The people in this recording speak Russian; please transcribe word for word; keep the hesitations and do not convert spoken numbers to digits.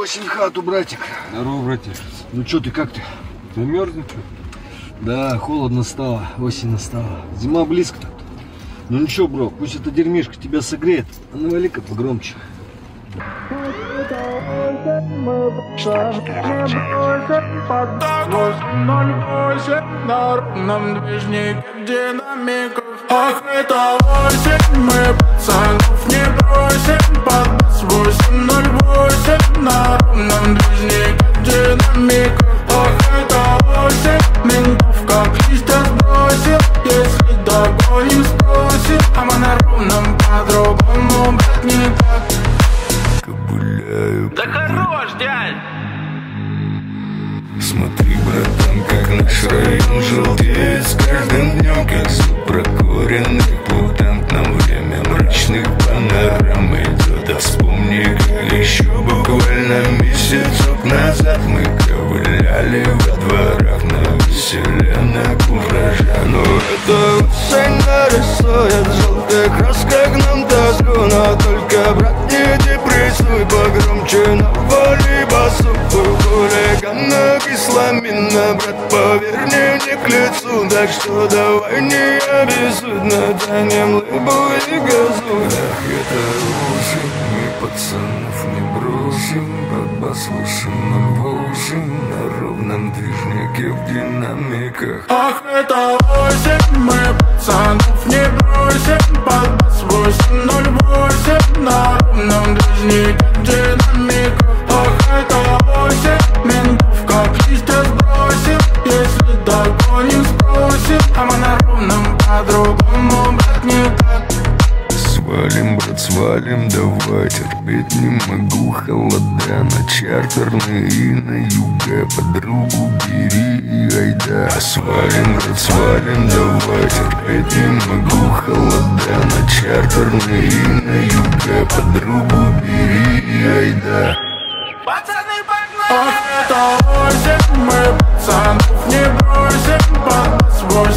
Осень в хату, братик. Здорово, братик. Ну чё ты, как ты? Ты мерзнешь, что? Да, холодно стало, осень настала. Зима близко тут. Ну ничего, бро, пусть эта дерьмишка тебя согреет. А навали-ка погромче. Ах, это осень, мы пацанов не бросим. Под бас восемь ноль восемь на ровном движнике динамиков. Ах, это осень, ментов как листья сбросил. Если догоним, спросим, а мы на ровном по-другому, брат, никак. Ковыляю, Да хорош, дядь! Смотри, братан, как наш район желтеет с каждым днем, как супрокуренный мутант. Нам время мрачных панорам идет. А вспомни, как еще буквально месяцок назад мы ковыляли во дворах на веселе, на куража. Но это осень нарисует желтой краской нам тоску. Но только, брат, не депрессуй, погромче на воле басу. Хулигана кисломина, брат, поверь, мне не к лицу. Так что давай не обессудно, тянем лыбу и газуй. Ах, это осень, мы пацанов не бросим. Под бас восемь ноль восемь на ровном движнике в динамиках. Ах, это осень, мы пацанов не бросим. Под бас восемь ноль восемь на ровном движнике динамиках. Ах, это осень, ментов как листья сбросим. Если догоним, спросим, а мы на ровном по-другому, брат, никак. Свалим, брат, свалим, давай, терпеть не могу холода. На чартерные и на юга подругу бери и айда. Свалим, брат, свалим, давай, терпеть не могу холода. На чартерные и на юга подругу бери и айда. Пацаны, погнали! Ах, это осень, мы пацанов не бросим. Под бас